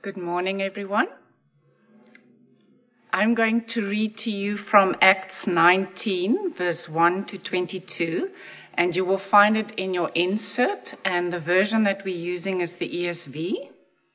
Good morning, everyone. I'm going to read to you from Acts 19, verse 1 to 22, and you will find it in your insert, and the version that we're using is the ESV.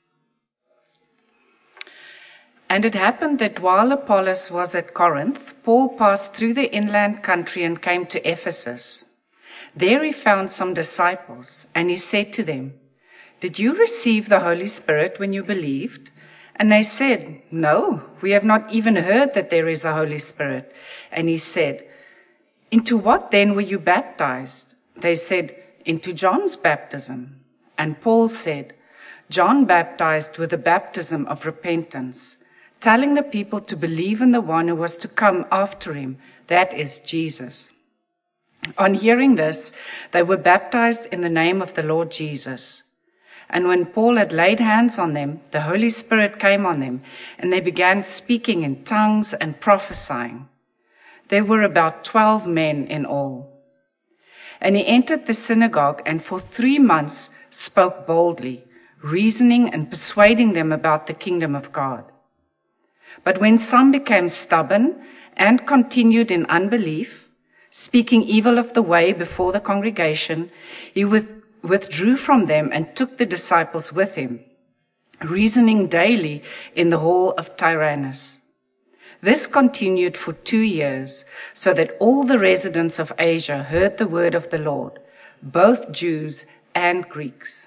And it happened that while Apollos was at Corinth, Paul passed through the inland country and came to Ephesus. There he found some disciples, and he said to them, "Did you receive the Holy Spirit when you believed?" And they said, "No, we have not even heard that there is a Holy Spirit." And he said, "Into what then were you baptized?" They said, "Into John's baptism." And Paul said, "John baptized with the baptism of repentance, telling the people to believe in the one who was to come after him, that is Jesus." On hearing this, they were baptized in the name of the Lord Jesus. And when Paul had laid hands on them, the Holy Spirit came on them, and they began speaking in tongues and prophesying. There were about 12 men in all. And he entered the synagogue and for 3 months spoke boldly, reasoning and persuading them about the kingdom of God. But when some became stubborn and continued in unbelief, speaking evil of the way before the congregation, he withdrew from them and took the disciples with him, reasoning daily in the hall of Tyrannus. This continued for 2 years, so that all the residents of Asia heard the word of the Lord, both Jews and Greeks.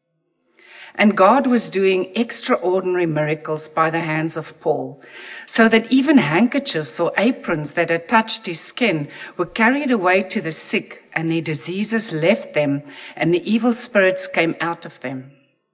And God was doing extraordinary miracles by the hands of Paul, so that even handkerchiefs or aprons that had touched his skin were carried away to the sick, and their diseases left them, and the evil spirits came out of them.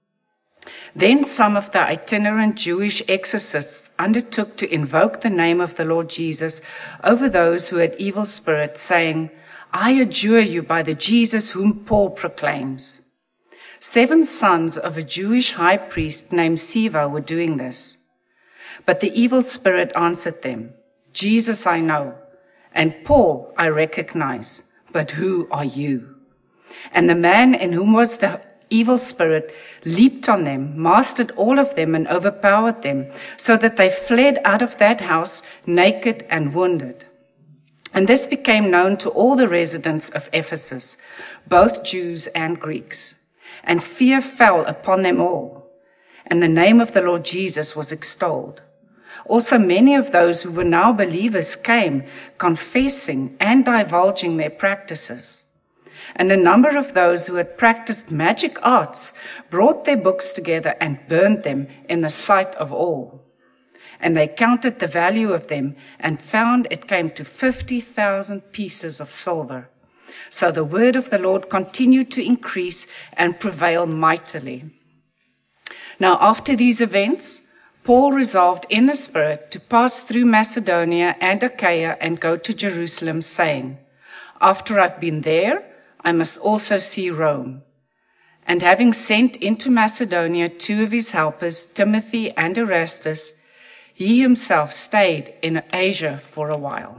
Then some of the itinerant Jewish exorcists undertook to invoke the name of the Lord Jesus over those who had evil spirits, saying, "I adjure you by the Jesus whom Paul proclaims." 7 sons of a Jewish high priest named Sceva were doing this. But the evil spirit answered them, "Jesus I know, and Paul I recognize, but who are you?" And the man in whom was the evil spirit leaped on them, mastered all of them, and overpowered them, so that they fled out of that house naked and wounded. And this became known to all the residents of Ephesus, both Jews and Greeks. And fear fell upon them all, and the name of the Lord Jesus was extolled. Also many of those who were now believers came, confessing and divulging their practices. And a number of those who had practiced magic arts brought their books together and burned them in the sight of all. And they counted the value of them and found it came to 50,000 pieces of silver. So the word of the Lord continued to increase and prevail mightily. Now, after these events, Paul resolved in the Spirit to pass through Macedonia and Achaia and go to Jerusalem, saying, "After I've been there, I must also see Rome." And having sent into Macedonia 2 of his helpers, Timothy and Erastus, he himself stayed in Asia for a while.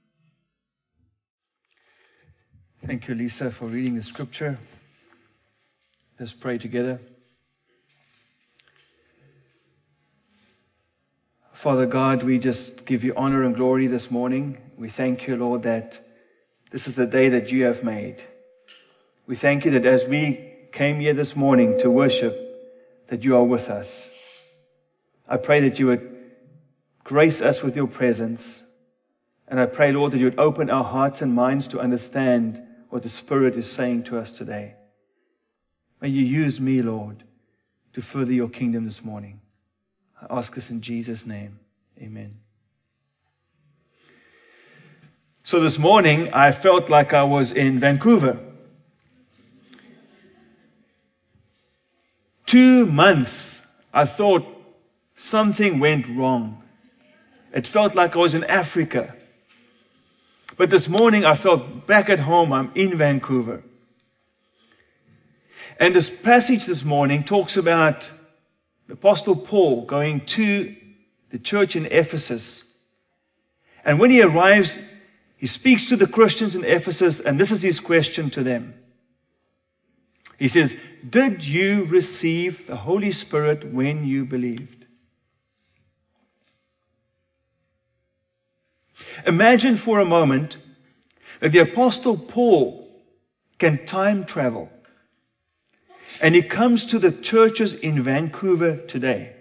Thank you, Lisa, for reading the scripture. Let's pray together. Father God, we just give you honor and glory this morning. We thank you, Lord, that this is the day that you have made. We thank you that as we came here this morning to worship, that you are with us. I pray that you would grace us with your presence. And I pray, Lord, that you would open our hearts and minds to understand what the Spirit is saying to us today. May you use me, Lord, to further your kingdom this morning. I ask this in Jesus' name. Amen. So this morning, I felt like I was in Vancouver. 2 months, I thought something went wrong. It felt like I was in Africa. But this morning, I felt back at home. I'm in Vancouver. And this passage this morning talks about the Apostle Paul going to the church in Ephesus. And when he arrives, he speaks to the Christians in Ephesus, and this is his question to them. He says, did you receive the Holy Spirit when you believed? Imagine for a moment that the Apostle Paul can time travel. And he comes to the churches in Vancouver today.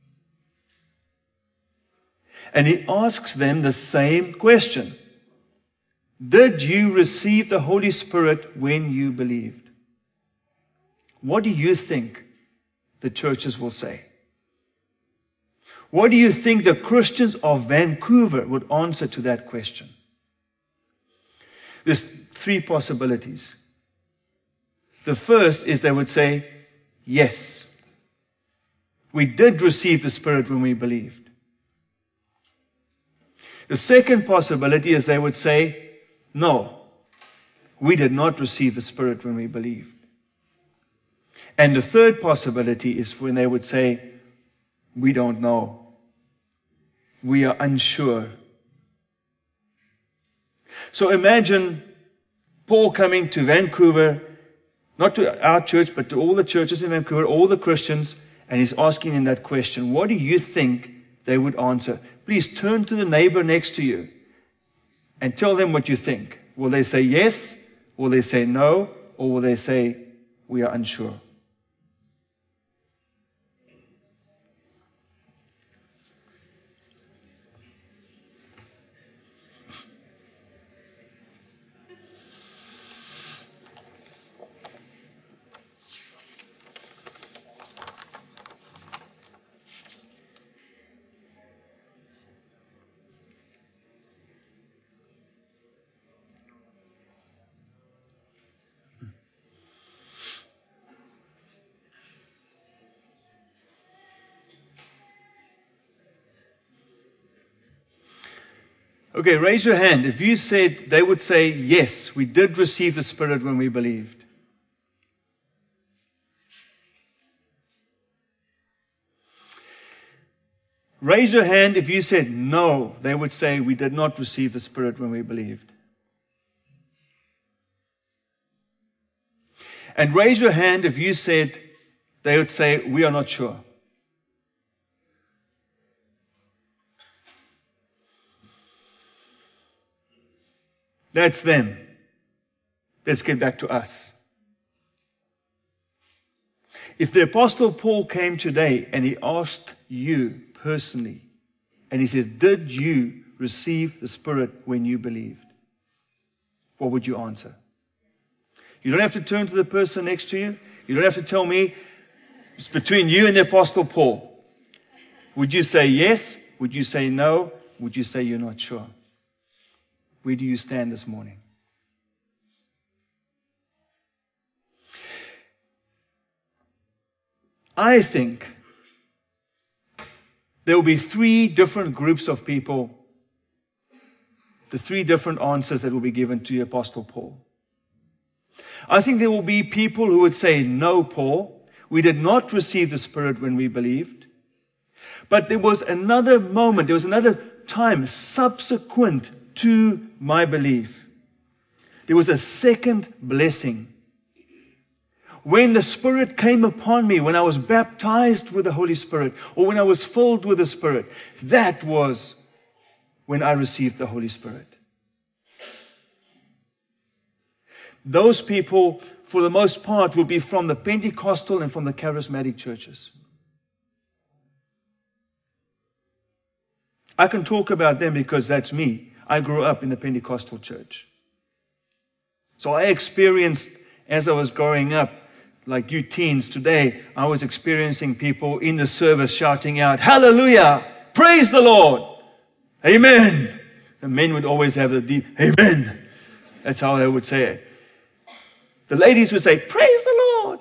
And he asks them the same question. Did you receive the Holy Spirit when you believed? What do you think the churches will say? What do you think the Christians of Vancouver would answer to that question? There's three possibilities. The first is they would say, yes, we did receive the Spirit when we believed. The second possibility is they would say, no, we did not receive the Spirit when we believed. And the third possibility is when they would say, we don't know. We are unsure. So imagine Paul coming to Vancouver, not to our church, but to all the churches in Vancouver, all the Christians, and he's asking them that question. What do you think they would answer? Please turn to the neighbor next to you and tell them what you think. Will they say yes? Will they say no? Or will they say, we are unsure? Okay, raise your hand. If you said, they would say, yes, we did receive the Spirit when we believed. Raise your hand if you said, no, they would say, we did not receive the Spirit when we believed. And raise your hand if you said, they would say, we are not sure. That's them. Let's get back to us. If the Apostle Paul came today and he asked you personally, and he says, did you receive the Spirit when you believed? What would you answer? You don't have to turn to the person next to you. You don't have to tell me. It's between you and the Apostle Paul. Would you say yes? Would you say no? Would you say you're not sure? Where do you stand this morning? I think there will be three different groups of people, the three different answers that will be given to the Apostle Paul. I think there will be people who would say, no, Paul, we did not receive the Spirit when we believed. But there was another moment, there was another time subsequent to my belief. There was a second blessing. When the Spirit came upon me, when I was baptized with the Holy Spirit, or when I was filled with the Spirit, that was when I received the Holy Spirit. Those people, for the most part, will be from the Pentecostal and from the charismatic churches. I can talk about them because that's me. I grew up in the Pentecostal church. So I experienced, as I was growing up, like you teens today, I was experiencing people in the service shouting out, hallelujah, praise the Lord, amen. The men would always have the deep, amen. That's how they would say it. The ladies would say, praise the Lord.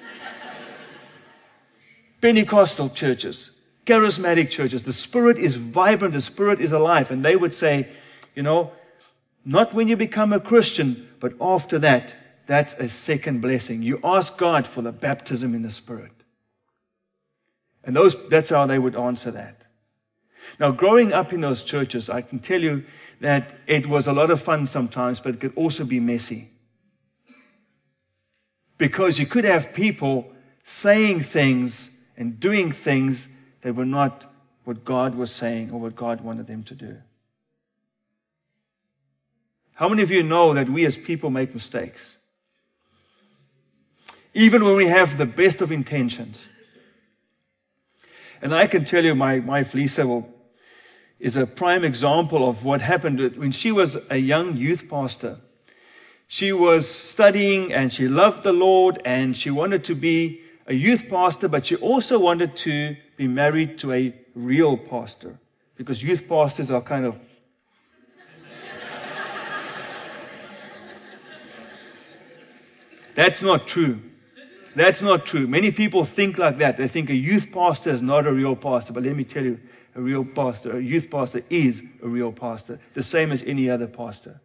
Pentecostal churches, charismatic churches, the Spirit is vibrant, the Spirit is alive. And they would say, you know, not when you become a Christian, but after that, that's a second blessing. You ask God for the baptism in the Spirit. And that's how they would answer that. Now, growing up in those churches, I can tell you that it was a lot of fun sometimes, but it could also be messy. Because you could have people saying things and doing things that were not what God was saying or what God wanted them to do. How many of you know that we as people make mistakes? Even when we have the best of intentions. And I can tell you, my wife Lisa is a prime example of what happened when she was a young youth pastor. She was studying and she loved the Lord and she wanted to be a youth pastor, but she also wanted to be married to a real pastor, because youth pastors are kind of That's not true. That's not true. Many people think like that. They think a youth pastor is not a real pastor. But let me tell you, a youth pastor is a real pastor, the same as any other pastor.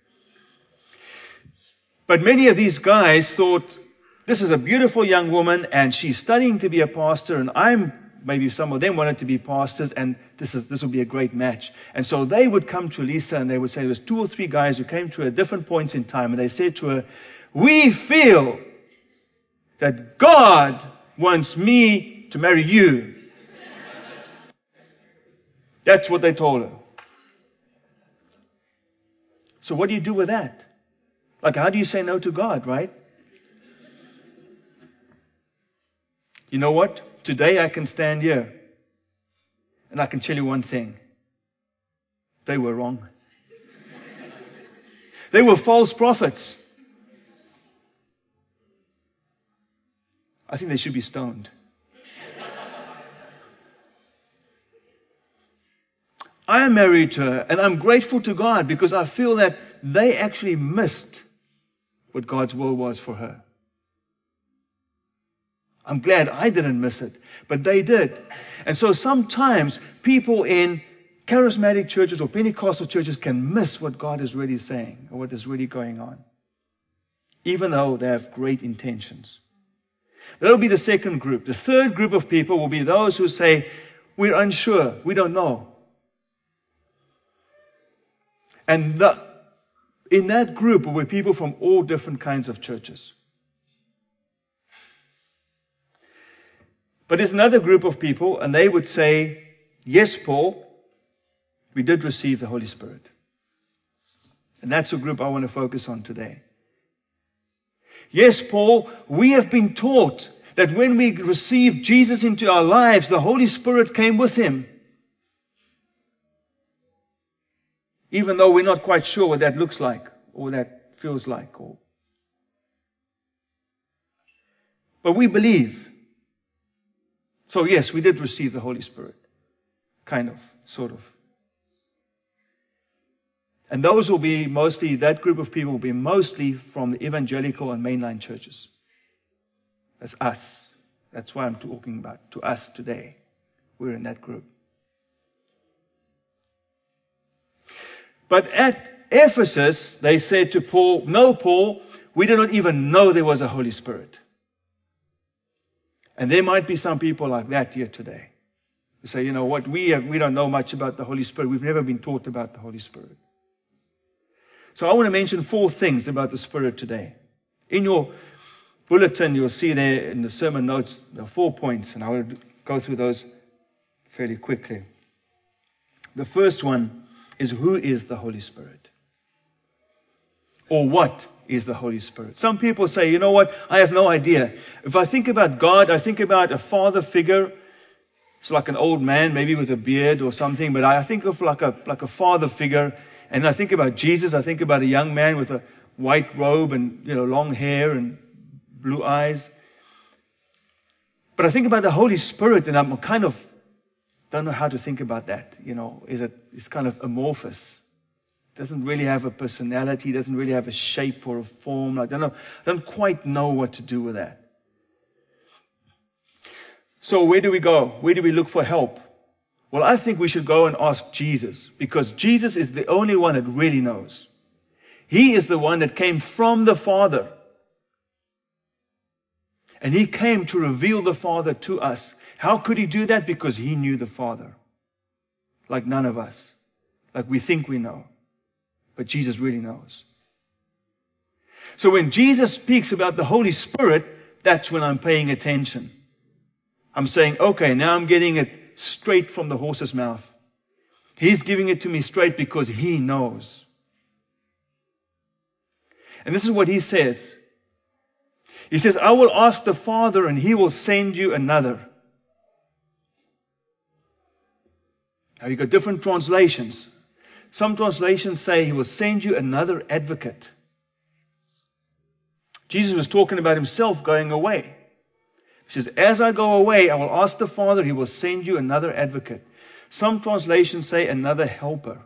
But many of these guys thought, this is a beautiful young woman, and she's studying to be a pastor, and maybe some of them wanted to be pastors, and this will be a great match. And so they would come to Lisa, and they would say, there was 2 or 3 guys who came to her at different points in time, and they said to her, we feel that God wants me to marry you. That's what they told her. So what do you do with that? Like, how do you say no to God, right? You know what? Today I can stand here and I can tell you one thing. They were wrong. They were false prophets. I think they should be stoned. I am married to her, and I'm grateful to God because I feel that they actually missed what God's will was for her. I'm glad I didn't miss it, but they did. And so sometimes people in charismatic churches or Pentecostal churches can miss what God is really saying or what is really going on, even though they have great intentions. That'll be the second group. The third group of people will be those who say, we're unsure, we don't know. And in that group will be people from all different kinds of churches. But there's another group of people, and they would say, yes, Paul, we did receive the Holy Spirit. And that's the group I want to focus on today. Yes, Paul, we have been taught that when we received Jesus into our lives, the Holy Spirit came with him. Even though we're not quite sure what that looks like or that feels like. But we believe. So yes, we did receive the Holy Spirit. Kind of, sort of. And those will be mostly, that group of people will be mostly from the evangelical and mainline churches. That's us. That's what I'm talking about, to us today. We're in that group. But at Ephesus, they said to Paul, no, Paul, we do not even know there was a Holy Spirit. And there might be some people like that here today. Who say, you know what, we don't know much about the Holy Spirit. We've never been taught about the Holy Spirit. So I want to mention 4 things about the Spirit today. In your bulletin, you'll see there in the sermon notes, there are 4 points, and I will go through those fairly quickly. The first one is, who is the Holy Spirit? Or what is the Holy Spirit? Some people say, you know what, I have no idea. If I think about God, I think about a father figure. It's like an old man, maybe with a beard or something, but I think of like a father figure. And I think about Jesus, I think about a young man with a white robe and, long hair and blue eyes. But I think about the Holy Spirit, and I'm kind of don't know how to think about that. It's kind of amorphous. Doesn't really have a personality, doesn't really have a shape or a form. I don't quite know what to do with that. So where do we go? Where do we look for help? Well, I think we should go and ask Jesus, because Jesus is the only one that really knows. He is the one that came from the Father. And he came to reveal the Father to us. How could he do that? Because he knew the Father. Like none of us. Like we think we know. But Jesus really knows. So when Jesus speaks about the Holy Spirit, that's when I'm paying attention. I'm saying, okay, now I'm getting it straight from the horse's mouth. He's giving it to me straight because He knows. And this is what He says. He says, I will ask the Father and He will send you another. Now you've got different translations. Some translations say He will send you another advocate. Jesus was talking about Himself going away. He says, as I go away, I will ask the Father, He will send you another advocate. Some translations say another helper.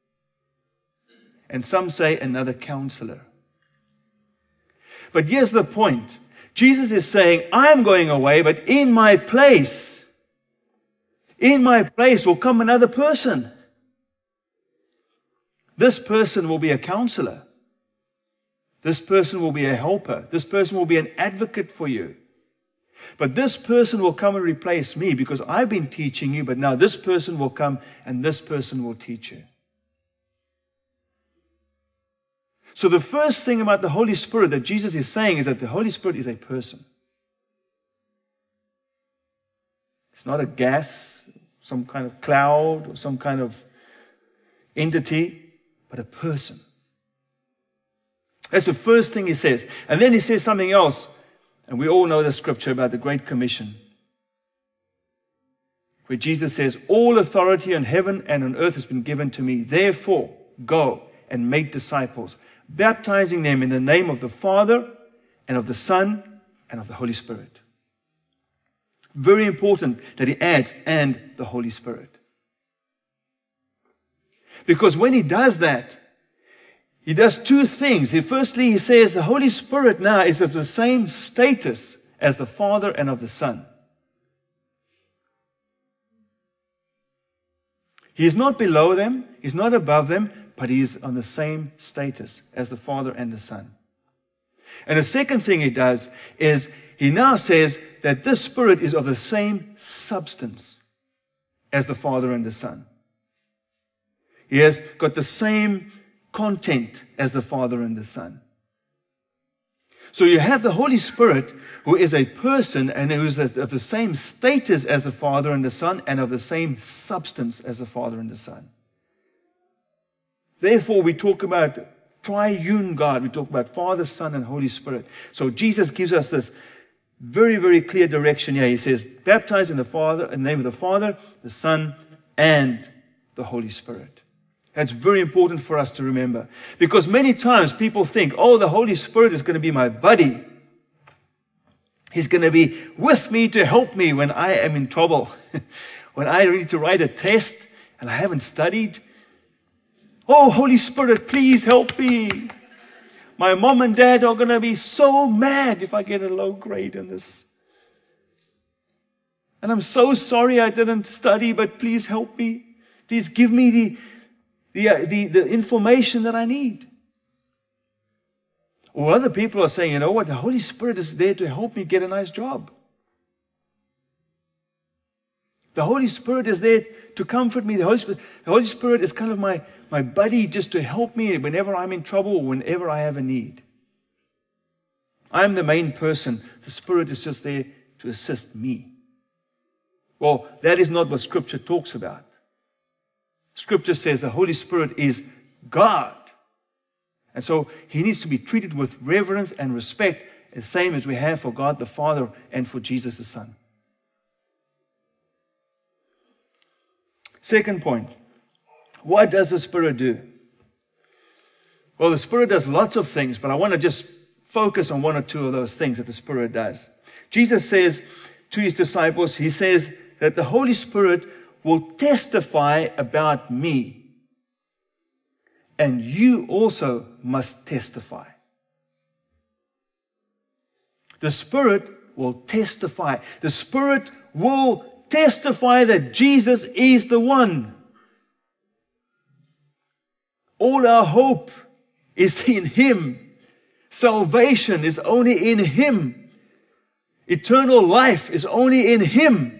And some say another counselor. But here's the point. Jesus is saying, I'm going away, but in my place will come another person. This person will be a counselor. This person will be a helper. This person will be an advocate for you. But this person will come and replace me because I've been teaching you, but now this person will come and this person will teach you. So the first thing about the Holy Spirit that Jesus is saying is that the Holy Spirit is a person. It's not a gas, some kind of cloud, or some kind of entity, but a person. That's the first thing He says. And then He says something else. And we all know the scripture about the Great Commission, where Jesus says, all authority on heaven and on earth has been given to me. Therefore, go and make disciples, baptizing them in the name of the Father and of the Son and of the Holy Spirit. Very important that He adds, and the Holy Spirit. Because when He does that, He does two things. Firstly, He says the Holy Spirit now is of the same status as the Father and of the Son. He is not below them, He's not above them, but He is on the same status as the Father and the Son. And the second thing He does is He now says that this Spirit is of the same substance as the Father and the Son. He has got the same content as the Father and the Son. So you have the Holy Spirit, who is a person and who is of the same status as the Father and the Son and of the same substance as the Father and the Son. Therefore, we talk about triune God. We talk about Father, Son, and Holy Spirit. So Jesus gives us this very, very clear direction here. He says, baptize in the name of the Father, the Son, and the Holy Spirit. That's very important for us to remember. Because many times people think, oh, the Holy Spirit is going to be my buddy. He's going to be with me to help me when I am in trouble. When I need to write a test and I haven't studied. Oh, Holy Spirit, please help me. My mom and dad are going to be so mad if I get a low grade in this. And I'm so sorry I didn't study, but please help me. Please give me the information that I need. Or other people are saying, you know what, the Holy Spirit is there to help me get a nice job. The Holy Spirit is there to comfort me. The Holy Spirit is kind of my buddy just to help me whenever I'm in trouble or whenever I have a need. I'm the main person. The Spirit is just there to assist me. Well, that is not what Scripture talks about. Scripture says the Holy Spirit is God. And so He needs to be treated with reverence and respect, the same as we have for God the Father and for Jesus the Son. Second point. What does the Spirit do? Well, the Spirit does lots of things, but I want to just focus on one or two of those things that the Spirit does. Jesus says to His disciples, He says that the Holy Spirit will testify about me. And you also must testify. The Spirit will testify. The Spirit will testify that Jesus is the one. All our hope is in Him. Salvation is only in Him. Eternal life is only in Him.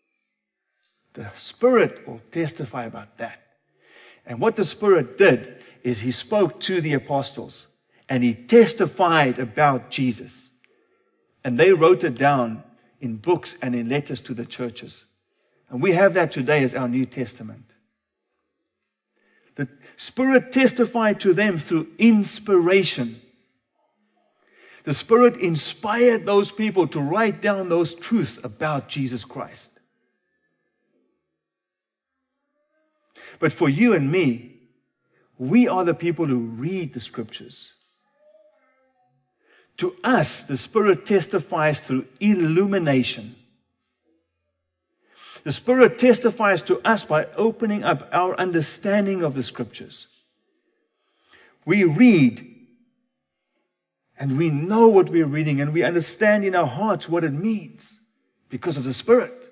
The Spirit will testify about that. And what the Spirit did is he spoke to the apostles and he testified about Jesus. And they wrote it down in books and in letters to the churches. And we have that today as our New Testament. The Spirit testified to them through inspiration. The Spirit inspired those people to write down those truths about Jesus Christ. But for you and me, we are the people who read the Scriptures. To us, the Spirit testifies through illumination. The Spirit testifies to us by opening up our understanding of the Scriptures. We read, and we know what we're reading, and we understand in our hearts what it means because of the Spirit.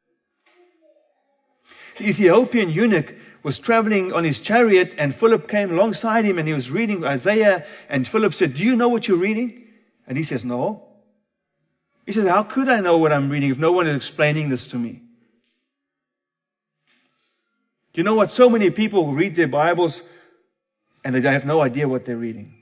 The Ethiopian eunuch was traveling on his chariot, and Philip came alongside him, and he was reading Isaiah, and Philip said, "Do you know what you're reading?" And he says, "No." He says, "How could I know what I'm reading if no one is explaining this to me?" You know what? So many people read their Bibles and they have no idea what they're reading.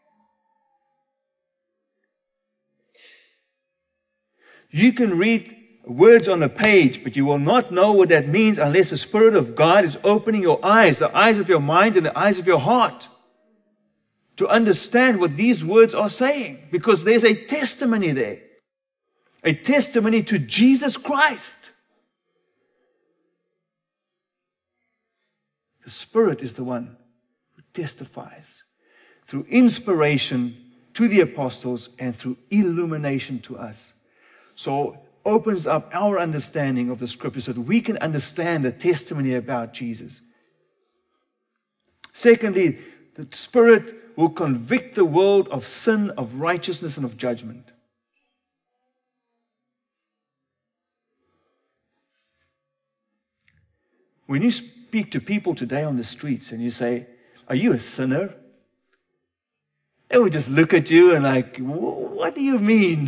You can read words on a page, but you will not know what that means unless the Spirit of God is opening your eyes, the eyes of your mind and the eyes of your heart, to understand what these words are saying, because there's a testimony there, a testimony to Jesus Christ. The Spirit is the one who testifies through inspiration to the apostles and through illumination to us. So opens up our understanding of the Scripture so that we can understand the testimony about Jesus. Secondly, the Spirit will convict the world of sin, of righteousness, and of judgment. When you speak to people today on the streets and you say, "Are you a sinner?" they will just look at you and like, "What do you mean?"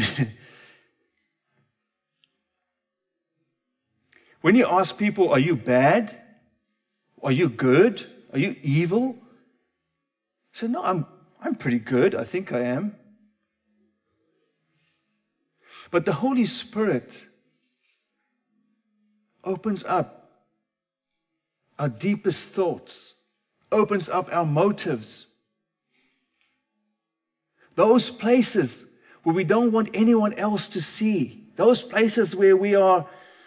When you ask people, "Are you bad? Are you good? Are you evil?" they say, "No, I'm pretty good. I think I am." But the Holy Spirit opens up our deepest thoughts, opens up our motives. Those places where we don't want anyone else to see, those places where we are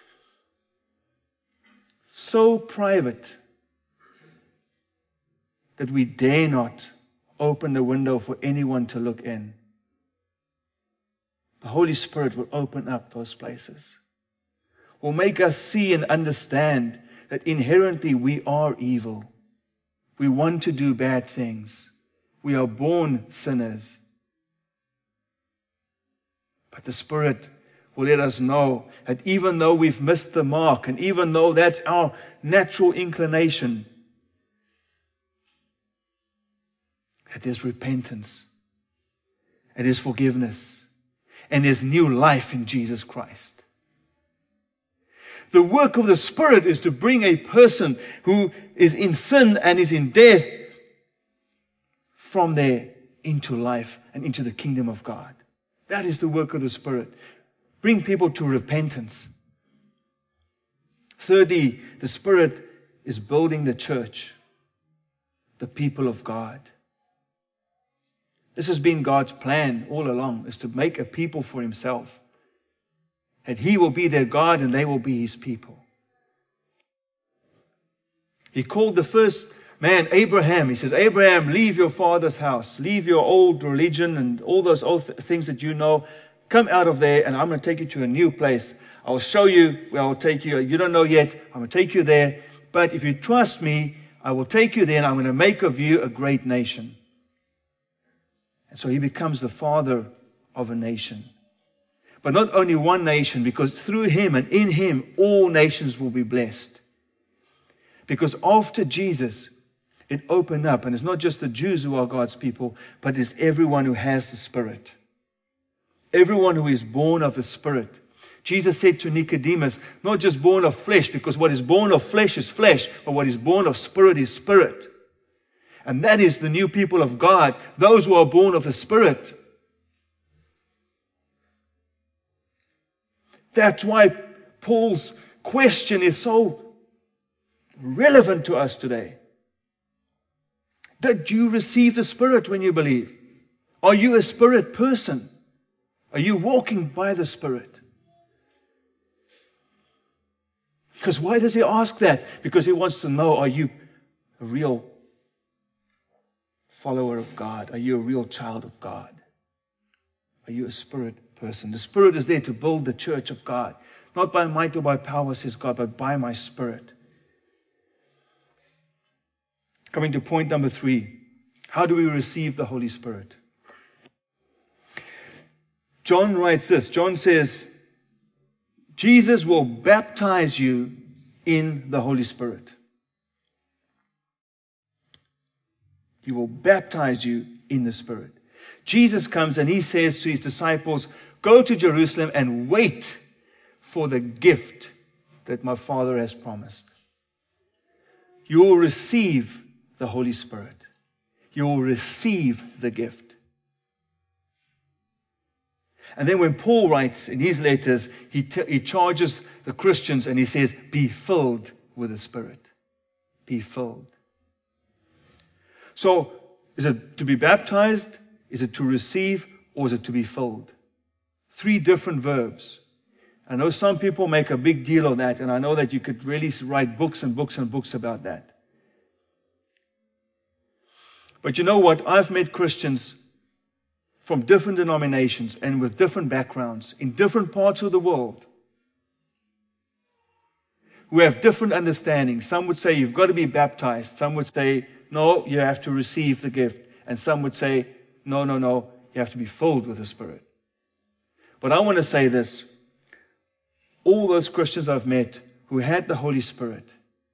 so private that we dare not open the window for anyone to look in. The Holy Spirit will open up those places, will make us see and understand that inherently we are evil. We want to do bad things. We are born sinners. But the Spirit will let us know that even though we've missed the mark, and even though that's our natural inclination, that there's repentance, and there's forgiveness, and there's new life in Jesus Christ. The work of the Spirit is to bring a person who is in sin and is in death from there into life and into the kingdom of God. That is the work of the Spirit. Bring people to repentance. Thirdly, the Spirit is building the church, the people of God. This has been God's plan all along, is to make a people for Himself. And He will be their God and they will be His people. He called the first man Abraham. He said, "Abraham, leave your father's house, leave your old religion and all those old things that you know. Come out of there and I'm going to take you to a new place. I'll show you where I'll take you. You don't know yet. I'm going to take you there. But if you trust me, I will take you there and I'm going to make of you a great nation." And so he becomes the father of a nation. But not only one nation, because through him and in him, all nations will be blessed. Because after Jesus, it opened up, and it's not just the Jews who are God's people, but it's everyone who has the Spirit. Everyone who is born of the Spirit. Jesus said to Nicodemus, not just born of flesh, because what is born of flesh is flesh, but what is born of Spirit is spirit. And that is the new people of God, those who are born of the Spirit. That's why Paul's question is so relevant to us today. Did you receive the Spirit when you believe? Are you a Spirit person? Are you walking by the Spirit? Because why does he ask that? Because he wants to know, are you a real follower of God? Are you a real child of God? Are you a Spirit person? The Spirit is there to build the church of God. Not by might or by power, says God, but by my Spirit. Coming to point number 3. How do we receive the Holy Spirit? John writes this. John says, Jesus will baptize you in the Holy Spirit. He will baptize you in the Spirit. Jesus comes and he says to his disciples, go to Jerusalem and wait for the gift that my Father has promised. You will receive the Holy Spirit. You will receive the gift. And then when Paul writes in his letters, he charges the Christians and he says, be filled with the Spirit. Be filled. So, is it to be baptized? Is it to receive? Or is it to be filled? 3 different verbs. I know some people make a big deal of that, and I know that you could really write books and books and books about that. But you know what? I've met Christians from different denominations and with different backgrounds in different parts of the world who have different understandings. Some would say you've got to be baptized. Some would say, no, you have to receive the gift. And some would say, no, you have to be filled with the Spirit. But I want to say this. All those Christians I've met who had the Holy Spirit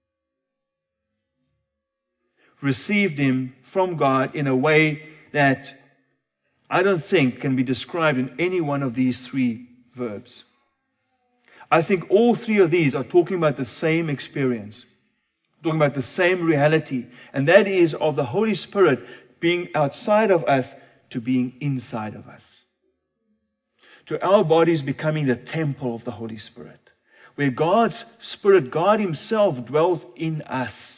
received Him from God in a way that I don't think can be described in any one of these 3 verbs. I think all 3 of these are talking about the same experience, talking about the same reality, and that is of the Holy Spirit being outside of us to being inside of us. To our bodies becoming the temple of the Holy Spirit, where God's Spirit, God Himself, dwells in us.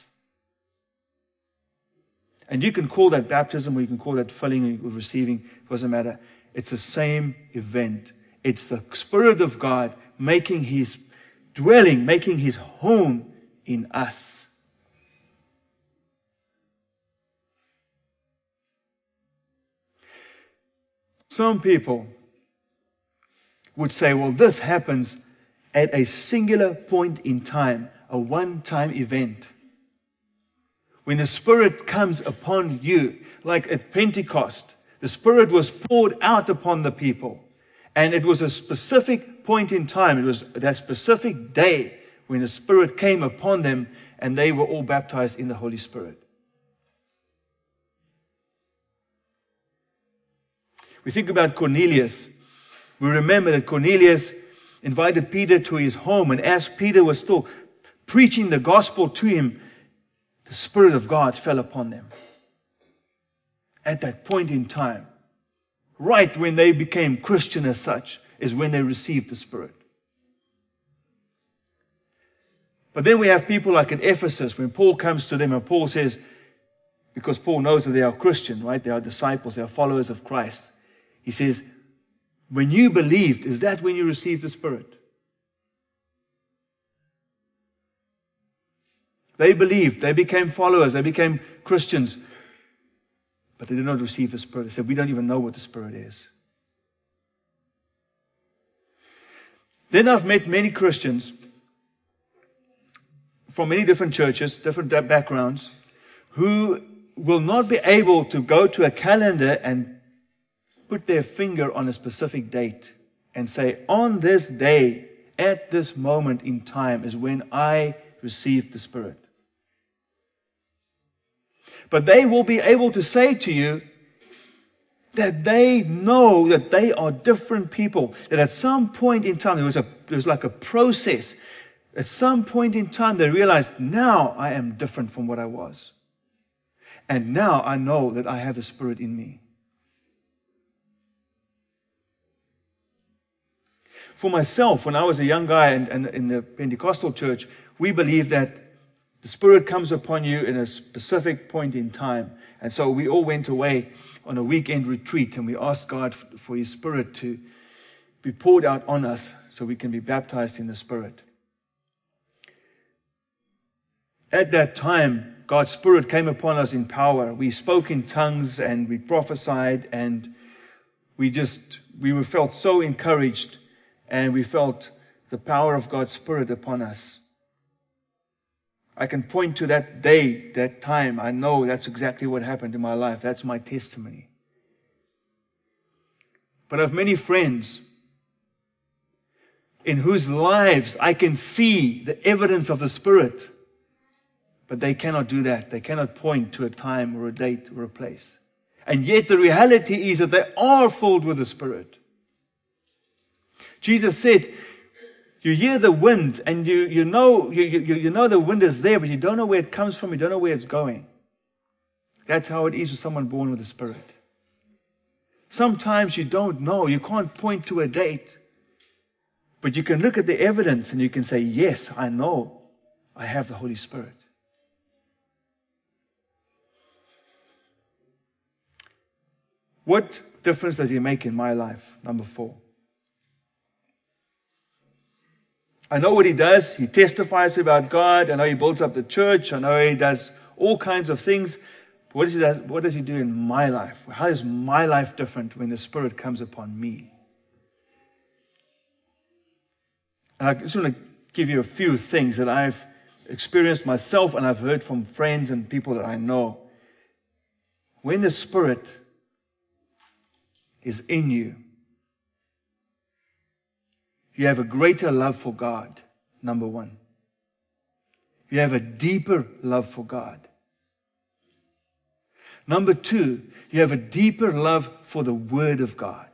And you can call that baptism, or you can call that filling or receiving, it doesn't matter. It's the same event. It's the Spirit of God making His dwelling, making His home in us. Some people would say, well, this happens at a singular point in time, a one-time event. When the Spirit comes upon you, like at Pentecost, the Spirit was poured out upon the people. And it was a specific point in time. It was that specific day when the Spirit came upon them and they were all baptized in the Holy Spirit. We think about Cornelius. We remember that Cornelius invited Peter to his home, and as Peter was still preaching the gospel to him, the Spirit of God fell upon them. At that point in time, right when they became Christian as such, is when they received the Spirit. But then we have people like at Ephesus, when Paul comes to them and Paul says, because Paul knows that they are Christian, right? They are disciples, they are followers of Christ. He says, when you believed, is that when you received the Spirit? They believed, they became followers, they became Christians, but they did not receive the Spirit. They said, we don't even know what the Spirit is. Then I've met many Christians from many different churches, different backgrounds, who will not be able to go to a calendar and put their finger on a specific date and say, on this day, at this moment in time is when I received the Spirit. But they will be able to say to you that they know that they are different people. That at some point in time, there was like a process. At some point in time, they realized, now I am different from what I was. And now I know that I have the Spirit in me. For myself, when I was a young guy and in the Pentecostal church, we believed that the Spirit comes upon you in a specific point in time. And so we all went away on a weekend retreat and we asked God for His Spirit to be poured out on us so we can be baptized in the Spirit. At that time, God's Spirit came upon us in power. We spoke in tongues and we prophesied, and we felt so encouraged, and we felt the power of God's Spirit upon us. I can point to that day, that time. I know that's exactly what happened in my life. That's my testimony. But I have many friends in whose lives I can see the evidence of the Spirit, but they cannot do that. They cannot point to a time or a date or a place. And yet the reality is that they are filled with the Spirit. Jesus said, you hear the wind and you know the wind is there, but you don't know where it comes from, you don't know where it's going. That's how it is with someone born with the Spirit. Sometimes you don't know, you can't point to a date, but you can look at the evidence and you can say, yes, I know I have the Holy Spirit. What difference does He make in my life? Number 4. I know what He does. He testifies about God. I know He builds up the church. I know He does all kinds of things. What does He do in my life? How is my life different when the Spirit comes upon me? And I just want to give you a few things that I've experienced myself and I've heard from friends and people that I know. When the Spirit is in you, you have a greater love for God, number 1. You have a deeper love for God. Number 2, you have a deeper love for the Word of God.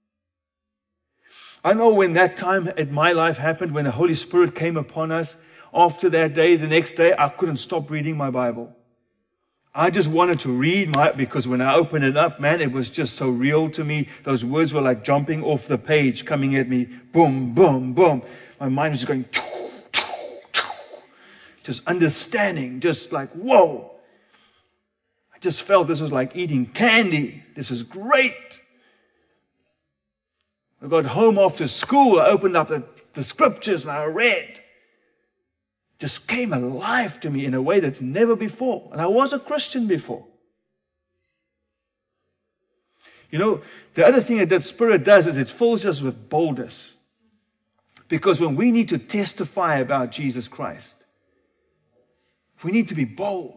I know when that time in my life happened, when the Holy Spirit came upon us, after that day, the next day, I couldn't stop reading my Bible. I just wanted to read because when I opened it up, man, it was just so real to me. Those words were like jumping off the page, coming at me, boom, boom, boom. My mind was going, just understanding, just like, whoa. I just felt this was like eating candy. This was great. I got home after school, I opened up the scriptures and I read. Just came alive to me in a way that's never before. And I was a Christian before. You know, the other thing that the Spirit does is it fills us with boldness. Because when we need to testify about Jesus Christ, we need to be bold.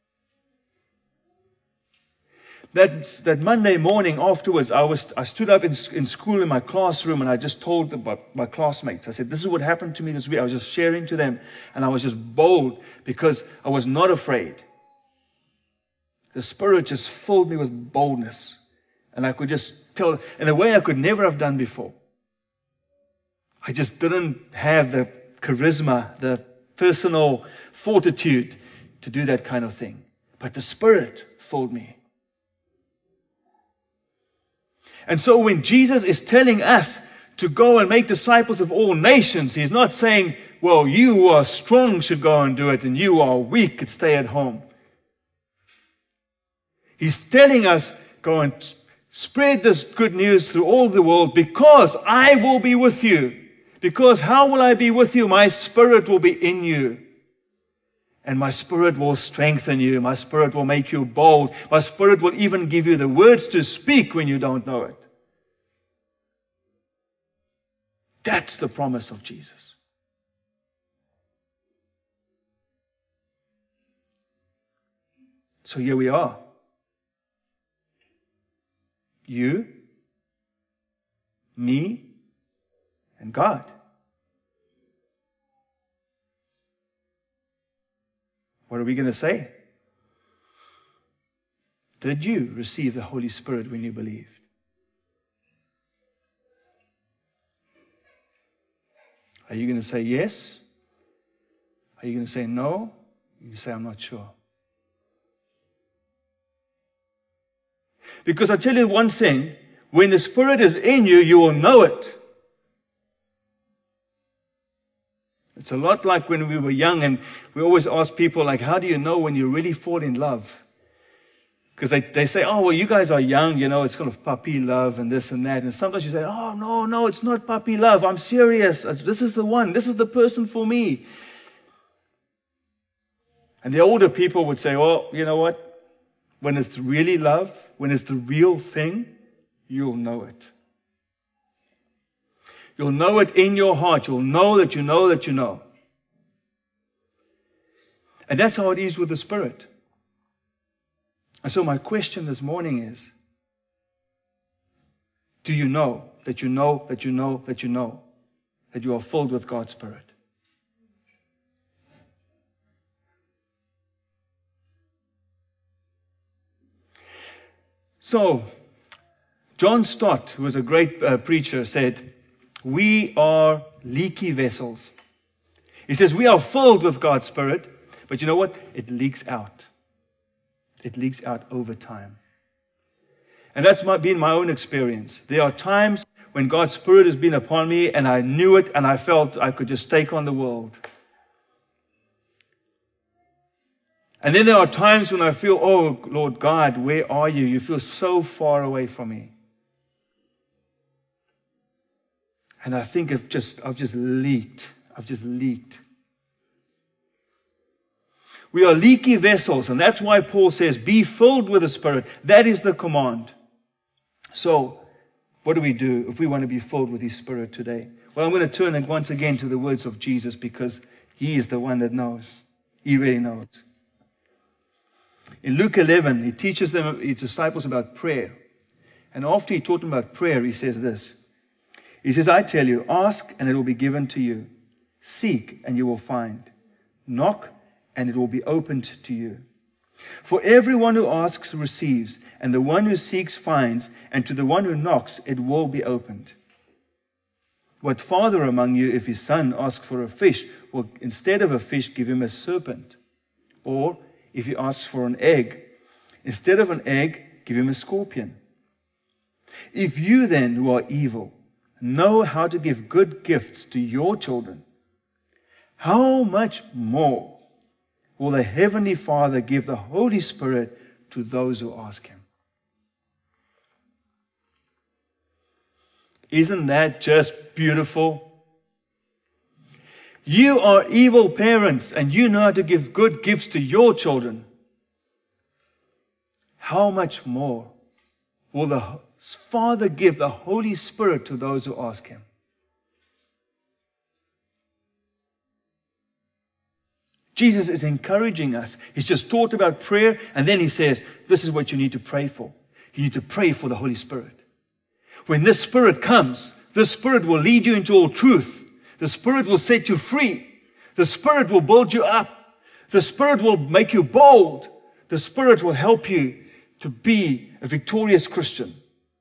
That Monday morning afterwards, I stood up in school in my classroom and I just told my classmates, I said, this is what happened to me this week. I was just sharing to them and I was just bold because I was not afraid. The Spirit just filled me with boldness and I could just tell in a way I could never have done before. I just didn't have the charisma, the personal fortitude to do that kind of thing. But the Spirit filled me. And so when Jesus is telling us to go and make disciples of all nations, He's not saying, well, you who are strong should go and do it, and you who are weak could stay at home. He's telling us, go and spread this good news through all the world because I will be with you. Because how will I be with you? My Spirit will be in you. And my Spirit will strengthen you. My Spirit will make you bold. My Spirit will even give you the words to speak when you don't know it. That's the promise of Jesus. So here we are. You, me, and God. What are we going to say? Did you receive the Holy Spirit when you believed? Are you going to say yes? Are you going to say no? You say, I'm not sure. Because I tell you one thing, when the Spirit is in you, you will know it. It's a lot like when we were young, and we always ask people, like, how do you know when you really fall in love? Because they say, oh, well, you guys are young, it's kind of puppy love and this and that. And sometimes you say, oh, no, it's not puppy love. I'm serious. This is the one. This is the person for me. And the older people would say, well, you know what? When it's really love, when it's the real thing, you'll know it. You'll know it in your heart. You'll know that you know that you know. And that's how it is with the Spirit. And so my question this morning is, do you know that you know that you know that you know that you are filled with God's Spirit? So, John Stott, who was a great preacher, said, we are leaky vessels. He says we are filled with God's Spirit, but you know what? It leaks out. It leaks out over time. And that's been my own experience. There are times when God's Spirit has been upon me and I knew it and I felt I could just take on the world. And then there are times when I feel, oh, Lord God, where are you? You feel so far away from me. And I think I've just leaked. I've just leaked. We are leaky vessels, and that's why Paul says, be filled with the Spirit. That is the command. So, what do we do if we want to be filled with His Spirit today? Well, I'm going to turn once again to the words of Jesus because He is the one that knows. He really knows. In Luke 11, He teaches His disciples about prayer. And after He taught them about prayer, He says this. He says, I tell you, ask and it will be given to you. Seek and you will find. Knock and it will be opened to you. For everyone who asks receives, and the one who seeks finds, and to the one who knocks it will be opened. What father among you, if his son asks for a fish, will instead of a fish give him a serpent? Or if he asks for an egg, instead of an egg, give him a scorpion? If you then, who are evil, know how to give good gifts to your children, how much more will the Heavenly Father give the Holy Spirit to those who ask Him? Isn't that just beautiful? You are evil parents and you know how to give good gifts to your children. How much more will the Father give the Holy Spirit to those who ask Him? Jesus is encouraging us. He's just taught about prayer, and then He says, this is what you need to pray for. You need to pray for the Holy Spirit. When this Spirit comes, this Spirit will lead you into all truth. The Spirit will set you free. The Spirit will build you up. The Spirit will make you bold. The Spirit will help you to be a victorious Christian.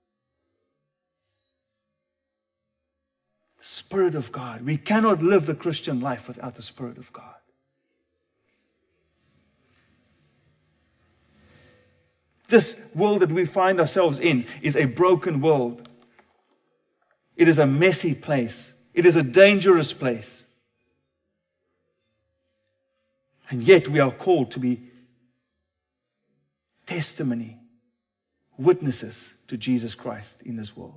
The Spirit of God. We cannot live the Christian life without the Spirit of God. This world that we find ourselves in is a broken world. It is a messy place. It is a dangerous place. And yet we are called to be testimony, witnesses to Jesus Christ in this world.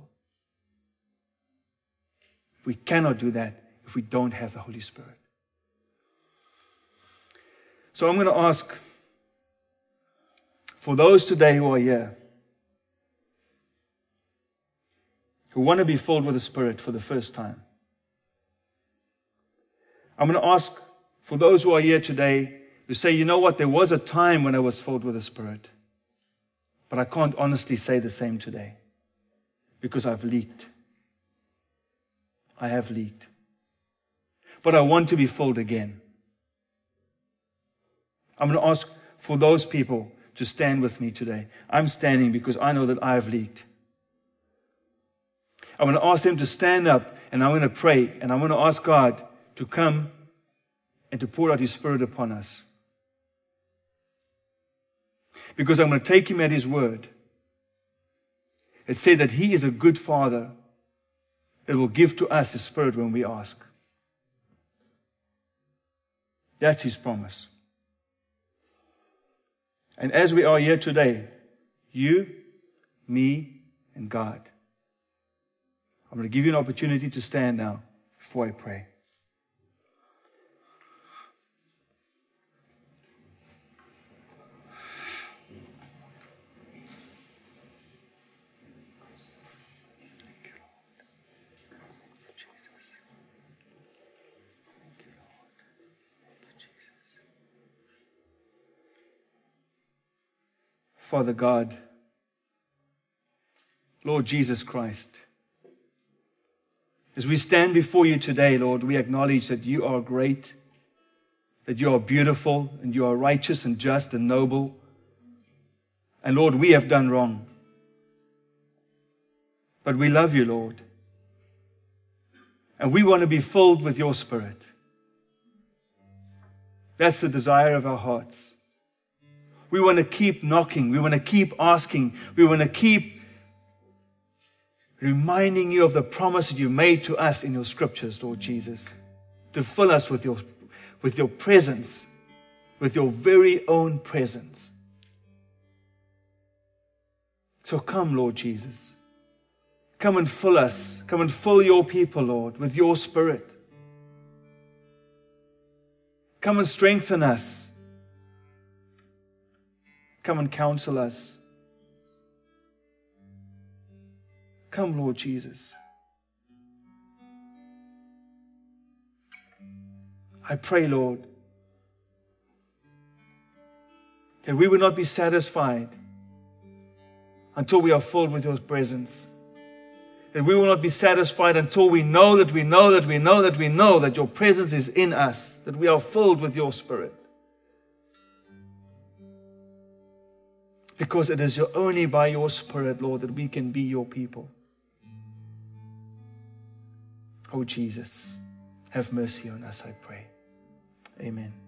We cannot do that if we don't have the Holy Spirit. So I'm going to ask, for those today who are here, who want to be filled with the Spirit for the first time, I'm going to ask for those who are here today who say, you know what, there was a time when I was filled with the Spirit, but I can't honestly say the same today because I've leaked. I have leaked. But I want to be filled again. I'm going to ask for those people to stand with me today. I'm standing because I know that I have leaked. I'm going to ask them to stand up, and I'm going to pray, and I'm going to ask God to come and to pour out His Spirit upon us. Because I'm going to take Him at His word. It said that He is a good Father that will give to us His Spirit when we ask. That's His promise. And as we are here today, you, me, and God, I'm going to give you an opportunity to stand now before I pray. Father God, Lord Jesus Christ, as we stand before you today, Lord, we acknowledge that you are great, that you are beautiful, and you are righteous and just and noble. And Lord, we have done wrong. But we love you, Lord. And we want to be filled with your Spirit. That's the desire of our hearts. We want to keep knocking. We want to keep asking. We want to keep reminding you of the promise that you made to us in your scriptures, Lord Jesus, to fill us with your presence, with your very own presence. So come, Lord Jesus. Come and fill us. Come and fill your people, Lord, with your Spirit. Come and strengthen us. Come and counsel us. Come, Lord Jesus. I pray, Lord, that we will not be satisfied until we are filled with your presence. That we will not be satisfied until we know that we know that we know that we know that your presence is in us, that we are filled with your Spirit. Because it is only by your Spirit, Lord, that we can be your people. Oh Jesus, have mercy on us, I pray. Amen.